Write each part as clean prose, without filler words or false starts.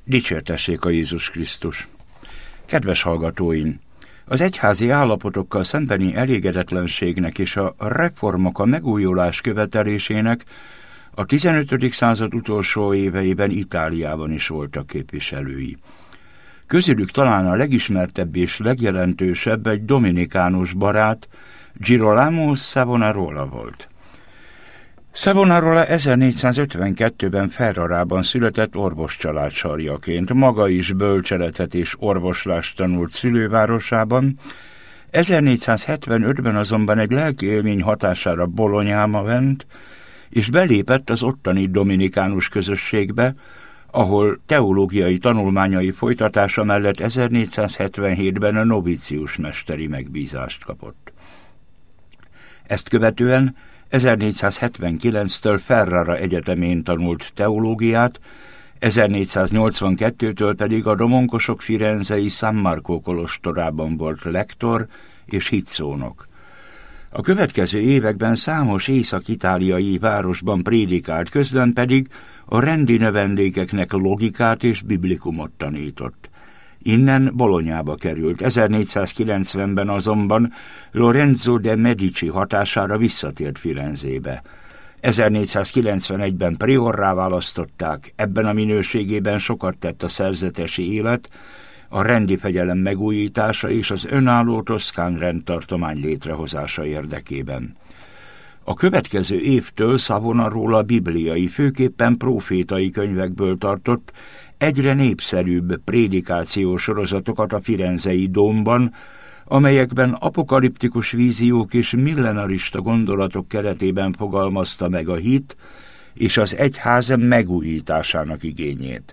Dicsértessék a Jézus Krisztus! Kedves hallgatóim! Az egyházi állapotokkal szembeni elégedetlenségnek és a reformok a megújulás követelésének a 15. század utolsó éveiben Itáliában is voltak képviselői. Közülük talán a legismertebb és legjelentősebb egy dominikánus barát, Girolamo Savonarola volt. Savonarola 1452-ben Ferrarában született orvoscsalád sarjaként, maga is bölcseletet és orvoslást tanult szülővárosában, 1475-ben azonban egy lelki élmény hatására Bolognába ment, és belépett az ottani dominikánus közösségbe, ahol teológiai tanulmányai folytatása mellett 1477-ben a novícius mesteri megbízást kapott. Ezt követően 1479-től Ferrara egyetemén tanult teológiát, 1482-től pedig a domonkosok firenzei San Marco kolostorában volt lektor és hitszónok. A következő években számos észak-itáliai városban prédikált, közben pedig a rendi növendékeknek logikát és biblikumot tanított. Innen Bolognába került, 1490-ben azonban Lorenzo de Medici hatására visszatért Firenzébe. 1491-ben priorrá választották, ebben a minőségében sokat tett a szerzetesi élet, a rendi fegyelem megújítása és az önálló toszkán rendtartomány létrehozása érdekében. A következő évtől Savonarola bibliai, főképpen prófétai könyvekből tartott egyre népszerűbb prédikációs sorozatokat a firenzei dómban, amelyekben apokaliptikus víziók és millenarista gondolatok keretében fogalmazta meg a hit és az egyház megújításának igényét.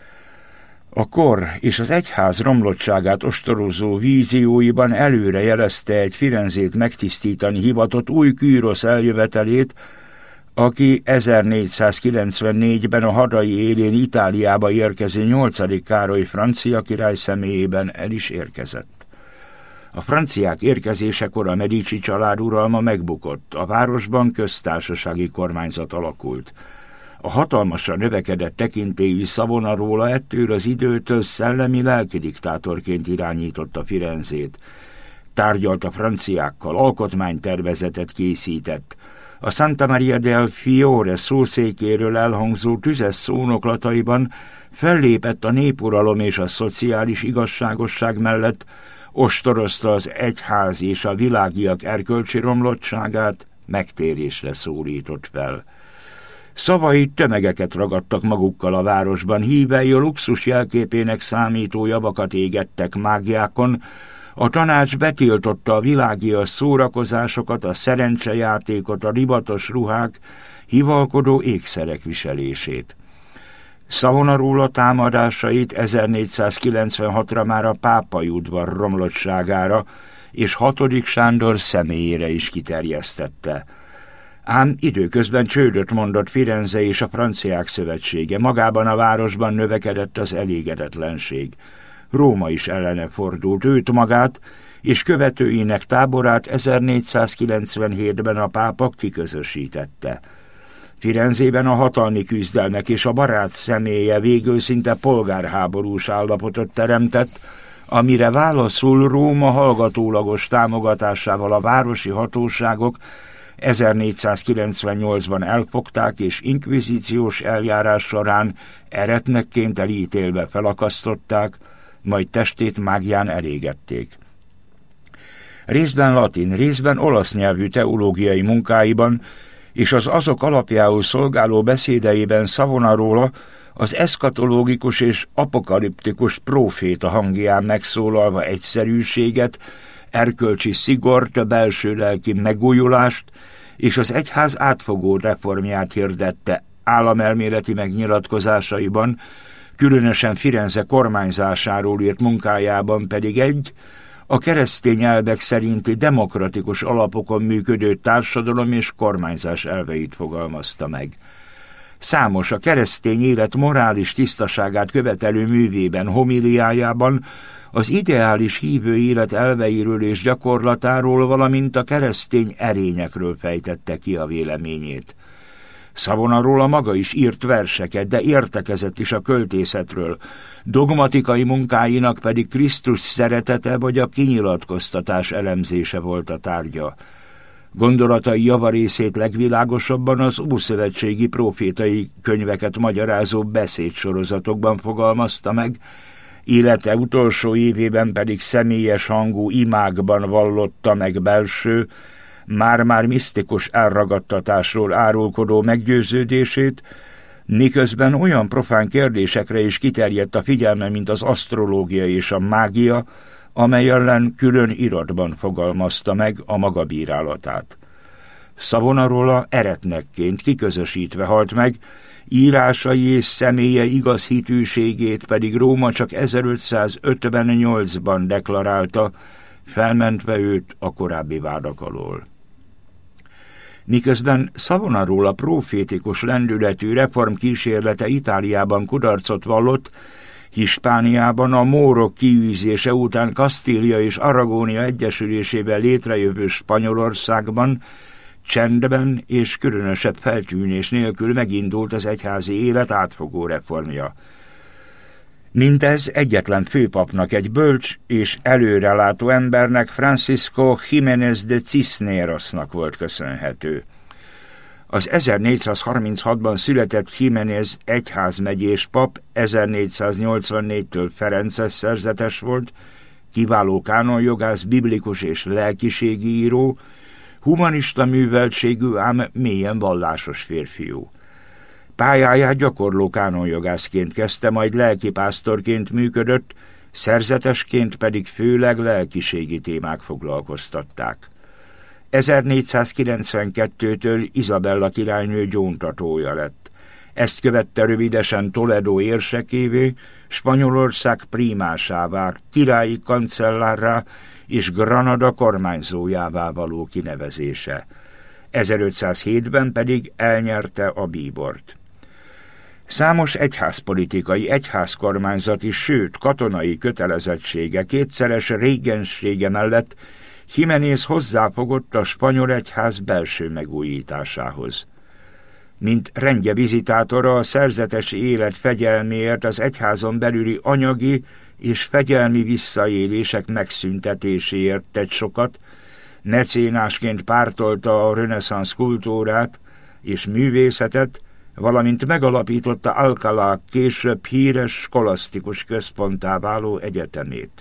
A kor és az egyház romlottságát ostorozó vízióiban előre jelezte egy Firenzét megtisztítani hivatott új Kürosz eljövetelét, aki 1494-ben a hadai élén Itáliába érkező 8. Károly francia király személyében el is érkezett. A franciák érkezésekor a Medici család uralma megbukott, a városban köztársasági kormányzat alakult. A hatalmasan növekedett tekintélyű Savonarola ettől az időtől szellemi lelki diktátorként irányította Firenzét. Tárgyalt a franciákkal, alkotmánytervezetet készített. A Santa Maria del Fiore szószékéről elhangzó tüzes szónoklataiban fellépett a népuralom és a szociális igazságosság mellett, ostorozta az egyház és a világiak erkölcsi romlottságát, megtérésre szólított fel. Szavai tömegeket ragadtak magukkal a városban, hívei a luxus jelképének számító javakat égettek mágiákon, a tanács betiltotta a világias szórakozásokat, a szerencsejátékot, a divatos ruhák, hivalkodó ékszerek viselését. Savonarola támadásait 1496-ra már a pápai udvar romlottságára és 6. Sándor személyére is kiterjesztette. Ám időközben csődöt mondott Firenze és a franciák szövetsége, magában a városban növekedett az elégedetlenség. Róma is ellene fordult, őt magát és követőinek táborát 1497-ben a pápa kiközösítette. Firenzében a hatalmi küzdelmek és a barát személye végül szinte polgárháborús állapotot teremtett, amire válaszul Róma hallgatólagos támogatásával a városi hatóságok 1498-ban elfogták és inkvizíciós eljárás során eretnekként elítélve felakasztották, majd testét mágián elégették. Részben latin, részben olasz nyelvű teológiai munkáiban és az azok alapjául szolgáló beszédeiben Savonarola az eszkatológikus és apokaliptikus próféta hangján megszólalva egyszerűséget, erkölcsi szigort, belső lelki megújulást és az egyház átfogó reformját hirdette államelméleti megnyilatkozásaiban, különösen Firenze kormányzásáról írt munkájában pedig a keresztény elvek szerinti demokratikus alapokon működő társadalom és kormányzás elveit fogalmazta meg. Számos a keresztény élet morális tisztaságát követelő művében, homiliájában az ideális hívő élet elveiről és gyakorlatáról, valamint a keresztény erényekről fejtette ki a véleményét. Savonarola maga is írt verseket, de értekezett is a költészetről, dogmatikai munkáinak pedig Krisztus szeretete vagy a kinyilatkoztatás elemzése volt a tárgya. Gondolatai javarészét legvilágosabban az ószövetségi profétai könyveket magyarázó beszédsorozatokban fogalmazta meg, élete utolsó évében pedig személyes hangú imákban vallotta meg belső, már-már misztikus elragadtatásról árulkodó meggyőződését, miközben olyan profán kérdésekre is kiterjedt a figyelme, mint az asztrológia és a mágia, amely ellen külön iratban fogalmazta meg a maga bírálatát. Savonarola eretnekként kiközösítve halt meg, írásai és személye igaz hitűségét pedig Róma csak 1558-ban deklarálta, felmentve őt a korábbi vádak alól. Miközben Savonarola profétikus lendületű reformkísérlete Itáliában kudarcot vallott, Hispániában a mórok kiűzése után Kasztília és Aragónia egyesülésével létrejövő Spanyolországban csendben és különösebb feltűnés nélkül megindult az egyházi élet átfogó reformja. Mindez egyetlen főpapnak, egy bölcs és előrelátó embernek, Francisco Jiménez de Cisnerosnak volt köszönhető. Az 1436-ban született Jiménez egyházmegyés pap 1484-től ferences szerzetes volt, kiváló kánonjogász, biblikus és lelkiségi író, humanista műveltségű, ám mélyen vallásos férfiú. Pályáját gyakorló kánonjogászként kezdte, majd lelkipásztorként működött, szerzetesként pedig főleg lelkiségi témák foglalkoztatták. 1492-től Izabella királynő gyóntatója lett. Ezt követte rövidesen Toledo érsekévé, Spanyolország prímásává, királyi kancellárrá és Granada kormányzójává való kinevezése. 1507-ben pedig elnyerte a bíbort. Számos egyházpolitikai, egyházkormányzati, sőt katonai kötelezettsége, kétszeres régensége mellett Jiménez hozzáfogott a spanyol egyház belső megújításához. Mint rendje vizitátora a szerzetes élet fegyelméért az egyházon belüli anyagi és fegyelmi visszaélések megszüntetéséért tett sokat, mecénásként pártolta a reneszánsz kultúrát és művészetet, valamint megalapította Alcalá később híres skolasztikus központtá váló egyetemét.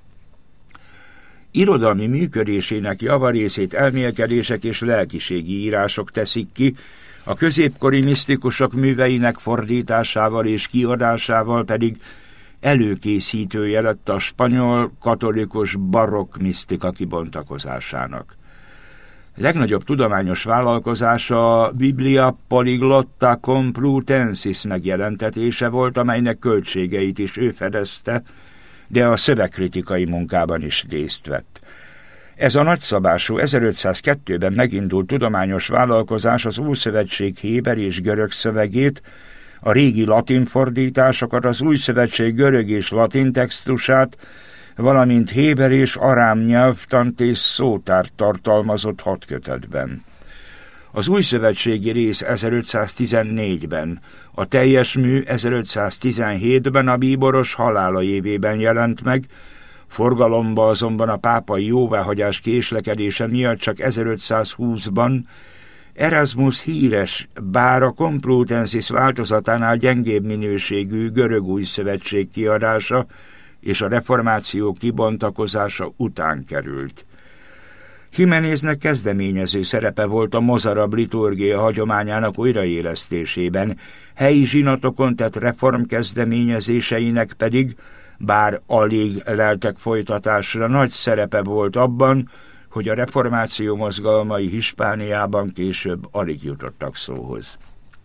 Irodalmi működésének javarészét elmélkedések és lelkiségi írások teszik ki, a középkori misztikusok műveinek fordításával és kiadásával pedig előkészítője lett a spanyol katolikus barokk misztika kibontakozásának. Legnagyobb tudományos vállalkozása a Biblia Polyglotta Complutensis megjelentetése volt, amelynek költségeit is ő fedezte, de a szövegkritikai munkában is részt vett. Ez a nagyszabású 1502-ben megindult tudományos vállalkozás az Ószövetség héber és görög szövegét, a régi latin fordításokat, az Új Szövetség görög és latin textusát, valamint héber és arám nyelvtant és szótárt tartalmazott 6 kötetben. Az új szövetségi rész 1514-ben, a teljes mű 1517-ben a bíboros halála évében jelent meg, forgalomba azonban a pápai jóváhagyás késlekedése miatt csak 1520-ban Erasmus híres, bár a Complutensis változatánál gyengébb minőségű görög új szövetség kiadása és a reformáció kibontakozása után került. Jiméneznek kezdeményező szerepe volt a mozarab liturgia hagyományának újraélesztésében, helyi zsinatokon tett reformkezdeményezéseinek pedig, bár alig leltek folytatásra, nagy szerepe volt abban, hogy a reformáció mozgalmai Hispániában később alig jutottak szóhoz.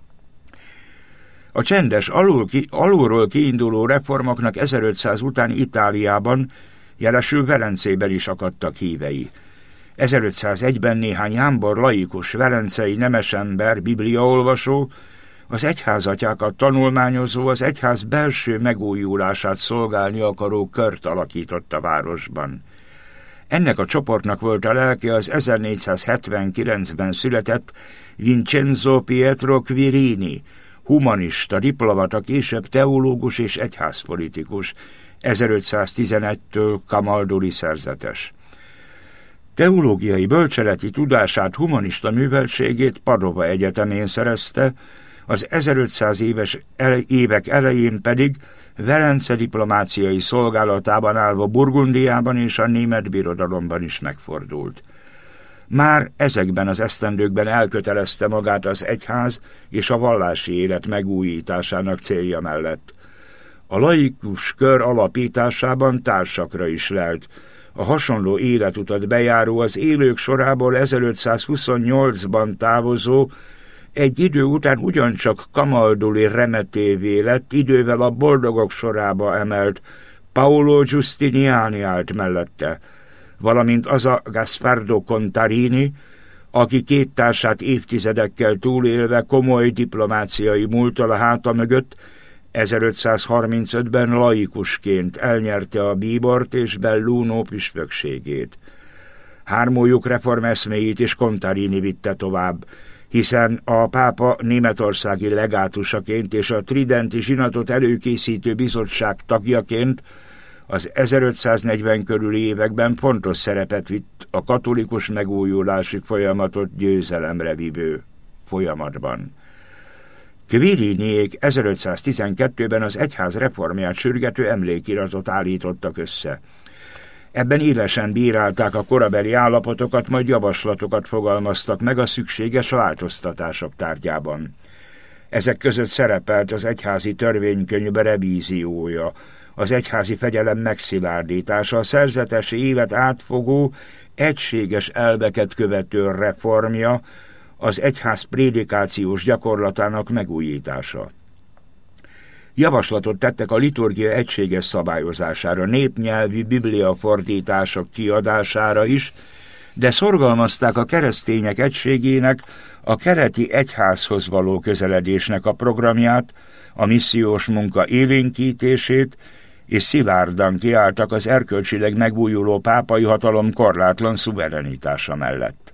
A csendes, alulról kiinduló reformoknak 1500 után Itáliában, jelesül Velencében is akadtak hívei. 1501-ben néhány jámbor laikus velencei nemesember, bibliaolvasó, az egyházatyákat tanulmányozó, az egyház belső megújulását szolgálni akaró kört alakított a városban. Ennek a csoportnak volt a lelke az 1479-ben született Vincenzo Pietro Quirini, humanista, diplomata, később teológus és egyházpolitikus, 1511-től camaldoli szerzetes. Teológiai bölcseleti tudását, humanista műveltségét Padova Egyetemén szerezte, az 1500 évek elején pedig Velence diplomáciai szolgálatában állva Burgundiában és a német birodalomban is megfordult. Már ezekben az esztendőkben elkötelezte magát az egyház és a vallási élet megújításának célja mellett. A laikus kör alapításában társakra is lelt. A hasonló életutat bejáró, az élők sorából 1528-ban távozó, egy idő után ugyancsak camaldoli remetévé lett, idővel a boldogok sorába emelt Paolo Giustiniani állt mellette, valamint az a Gaspardo Contarini, aki két társát évtizedekkel túlélve komoly diplomáciai múlttal a háta mögött 1535-ben laikusként elnyerte a bíbort és Belluno püspökségét. Hármójuk reformeszméit is Contarini vitte tovább, hiszen a pápa németországi legátusaként és a tridenti zsinatot előkészítő bizottság tagjaként az 1540 körüli években fontos szerepet vitt a katolikus megújulási folyamatot győzelemre vívő folyamatban. Quiriniék 1512-ben az egyház reformját sürgető emlékiratot állítottak össze. Ebben élesen bírálták a korabeli állapotokat, majd javaslatokat fogalmaztak meg a szükséges változtatások tárgyában. Ezek között szerepelt az egyházi törvénykönyv revíziója, az egyházi fegyelem megszilárdítása, a szerzetesi élet átfogó, egységes elveket követő reformja, az egyház prédikációs gyakorlatának megújítása. Javaslatot tettek a liturgia egységes szabályozására, népnyelvi bibliafordítások kiadására is, de szorgalmazták a keresztények egységének, a keleti egyházhoz való közeledésnek a programját, a missziós munka élénkítését, és szilárdan kiálltak az erkölcsileg megújuló pápai hatalom korlátlan szuverenitása mellett.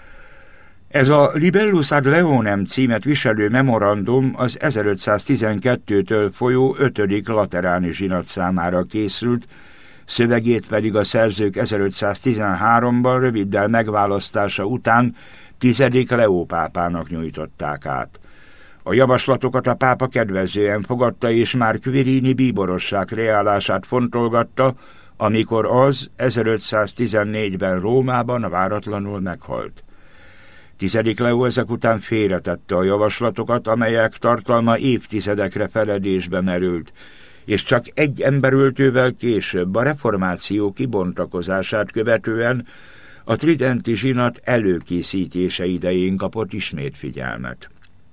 Ez a Libellus ad Leonem címet viselő memorandum az 1512-től folyó 5. lateráni zsinat számára készült, szövegét pedig a szerzők 1513-ban röviddel megválasztása után 10. Leó pápának nyújtották át. A javaslatokat a pápa kedvezően fogadta, és már Quirini bíborosság kreálását fontolgatta, amikor az 1514-ben Rómában váratlanul meghalt. 10. Leó ezek után félretette a javaslatokat, amelyek tartalma évtizedekre feledésbe merült, és csak egy emberöltővel később, a reformáció kibontakozását követően a tridenti zsinat előkészítése idején kapott ismét figyelmet.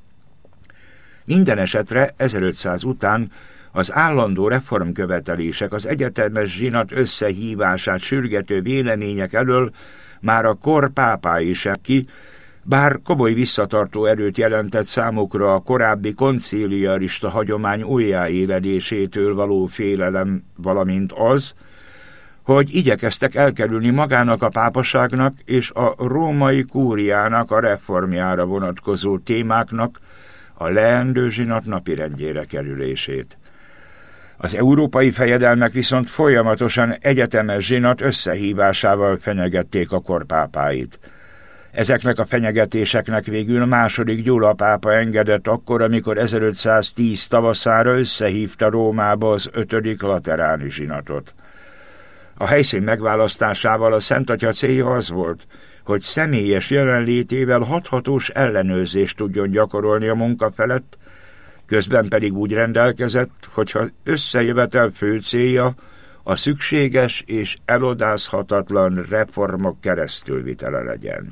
Minden esetre 1500 után az állandó reformkövetelések, az egyetemes zsinat összehívását sürgető vélemények elől már a kor pápái sem ki, bár komoly visszatartó erőt jelentett számukra a korábbi konciliarista hagyomány újjáéledésétől való félelem, valamint az, hogy igyekeztek elkerülni magának a pápaságnak és a római kúriának a reformjára vonatkozó témáknak a leendő zsinat napirendjére kerülését. Az európai fejedelmek viszont folyamatosan egyetemes zsinat összehívásával fenyegették a korpápáit. Ezeknek a fenyegetéseknek végül II. Gyula pápa engedett akkor, amikor 1510 tavaszára összehívta Rómába az 5. lateráni zsinatot. A helyszín megválasztásával a Szent Atya célja az volt, hogy személyes jelenlétével hathatós ellenőrzést tudjon gyakorolni a munka felett, közben pedig úgy rendelkezett, hogyha összejövetel fő célja a szükséges és elodázhatatlan reformok keresztülvitele legyen.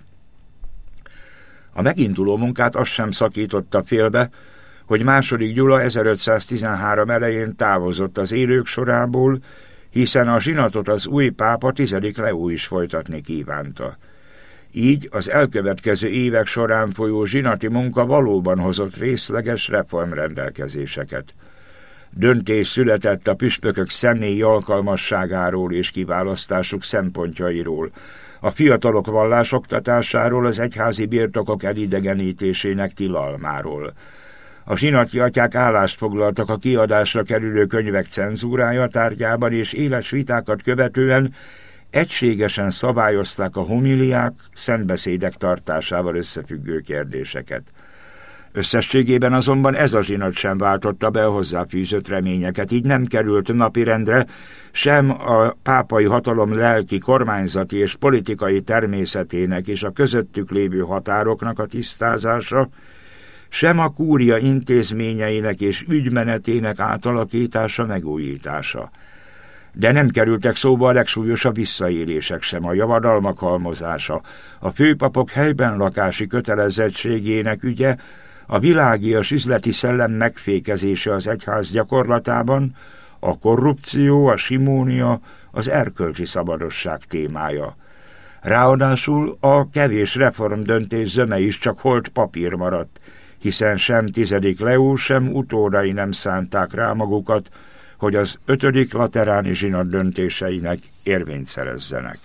A meginduló munkát azt sem szakította félbe, hogy II. Gyula 1513 elején távozott az élők sorából, hiszen a zsinatot az új pápa 10. Leó is folytatni kívánta. Így az elkövetkező évek során folyó zsinati munka valóban hozott részleges reformrendelkezéseket. Döntés született a püspökök személyi alkalmasságáról és kiválasztásuk szempontjairól, a fiatalok vallásoktatásáról, az egyházi birtokok elidegenítésének tilalmáról. A zsinati atyák állást foglaltak a kiadásra kerülő könyvek cenzúrája tárgyában, és éles vitákat követően egységesen szabályozták a homiliák, szentbeszédek tartásával összefüggő kérdéseket. Összességében azonban ez a zsinat sem váltotta be a hozzáfűzött reményeket, így nem került napirendre sem a pápai hatalom lelki, kormányzati és politikai természetének és a közöttük lévő határoknak a tisztázása, sem a kúria intézményeinek és ügymenetének átalakítása, megújítása. De nem kerültek szóba a legsúlyosabb visszaélések sem, a javadalmak halmozása, a főpapok helyben lakási kötelezettségének ügye, a világias üzleti szellem megfékezése az egyház gyakorlatában, a korrupció, a simónia, az erkölcsi szabadosság témája. Ráadásul a kevés reformdöntés zöme is csak holt papír maradt, hiszen sem 10. Leó, sem utódai nem szánták rá magukat, hogy az 5. lateráni zsinat döntéseinek érvényt szerezzenek.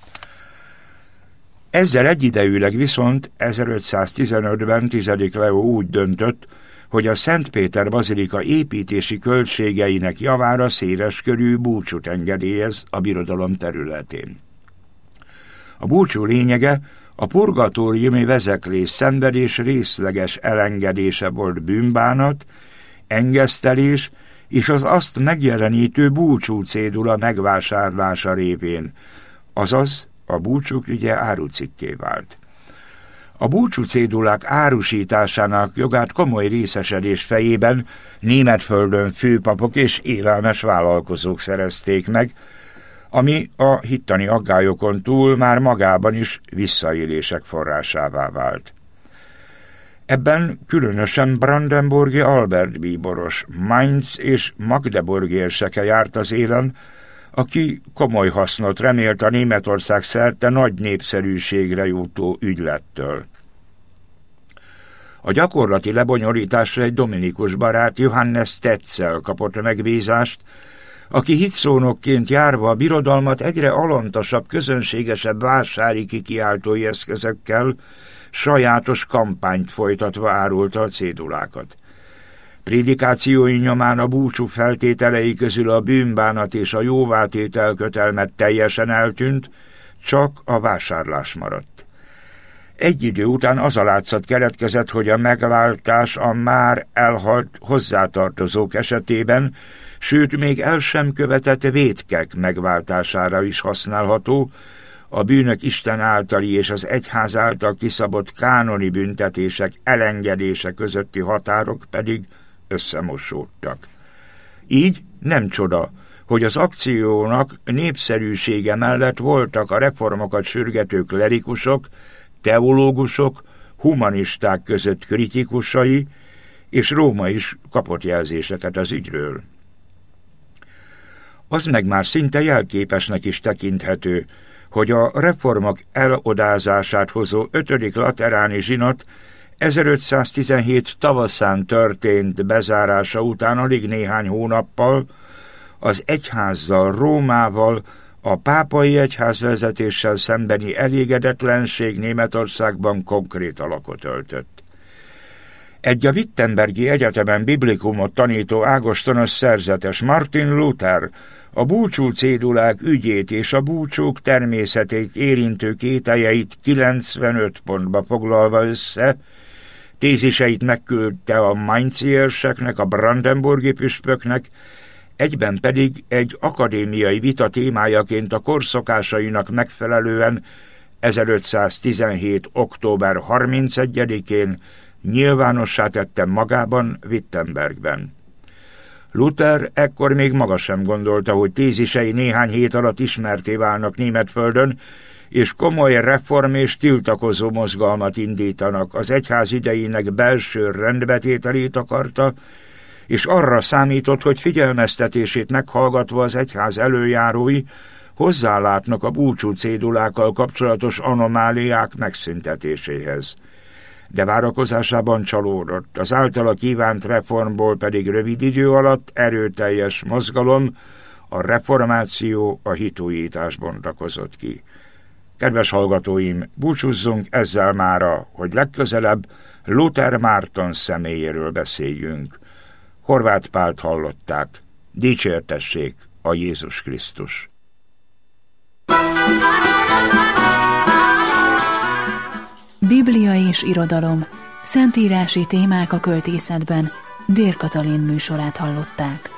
Ezzel egyidejűleg viszont 1515-ben 10. Leó úgy döntött, hogy a Szent Péter bazilika építési költségeinek javára széleskörű búcsút engedélyez a birodalom területén. A búcsú lényege a purgatóriumi vezeklés szenvedés részleges elengedése volt bűnbánat, engesztelés és az azt megjelenítő búcsú cédula megvásárlása révén, azaz a búcsúk ügye árucikké vált. A búcsú cédulák árusításának jogát komoly részesedés fejében Németföldön főpapok és élelmes vállalkozók szerezték meg, ami a hittani aggályokon túl már magában is visszaélések forrásává vált. Ebben különösen brandenburgi Albert bíboros, Mainz és Magdeburg érseke járt az élen, aki komoly hasznot remélt a Németország szerte nagy népszerűségre jutó ügylettől. A gyakorlati lebonyolításra egy dominikus barát, Johannes Tetzel kapott megbízást, aki hitszónokként járva a birodalmat egyre alantasabb, közönségesebb vásári kikiáltói eszközökkel, sajátos kampányt folytatva árulta a cédulákat. Prédikációi nyomán a búcsú feltételei közül a bűnbánat és a jóvátétel kötelmet teljesen eltűnt, csak a vásárlás maradt. Egy idő után az a látszat keletkezett, hogy a megváltás a már elhalt hozzátartozók esetében, sőt még el sem követett vétkek megváltására is használható, a bűnök Isten általi és az egyház által kiszabott kánoni büntetések elengedése közötti határok pedig összemosódtak. Így nem csoda, hogy az akciónak népszerűsége mellett voltak a reformokat sürgető klerikusok, teológusok, humanisták között kritikusai, és Róma is kapott jelzéseket az ügyről. Az meg már szinte jelképesnek is tekinthető, hogy a reformok elodázását hozó 5. lateráni zsinat 1517 tavaszán történt bezárása után alig néhány hónappal az egyházzal, Rómával, a pápai egyházvezetéssel szembeni elégedetlenség Németországban konkrét alakot öltött. Egy a Wittenbergi Egyetemen biblikumot tanító ágostonos szerzetes Martin Luther a búcsú cédulák ügyét és a búcsúk természetét érintő kételyeit 95 pontba foglalva össze, téziseit megküldte a mainzi érseknek, a brandenburgi püspöknek, egyben pedig egy akadémiai vita témájaként a korszokásainak megfelelően 1517. október 31-én nyilvánossá tette magában Wittenbergben. Luther ekkor még maga sem gondolta, hogy tézisei néhány hét alatt ismertté válnak Németföldön, és komoly reform és tiltakozó mozgalmat indítanak. Az egyház idejének belső rendbetételét akarta, és arra számított, hogy figyelmeztetését meghallgatva az egyház előjárói hozzálátnak a búcsú cédulákkal kapcsolatos anomáliák megszüntetéséhez. de várakozásában csalódott. Az általa kívánt reformból pedig rövid idő alatt erőteljes mozgalom, a reformáció, a hitújítás bontakozott ki. Kedves hallgatóim, búcsúzzunk ezzel mára, hogy legközelebb Luther Márton személyéről beszéljünk. Horváth Pált hallották. Dicsértessék a Jézus Krisztus! Biblia és irodalom. Szentírási témák a költészetben. Dér Katalin műsorát hallották.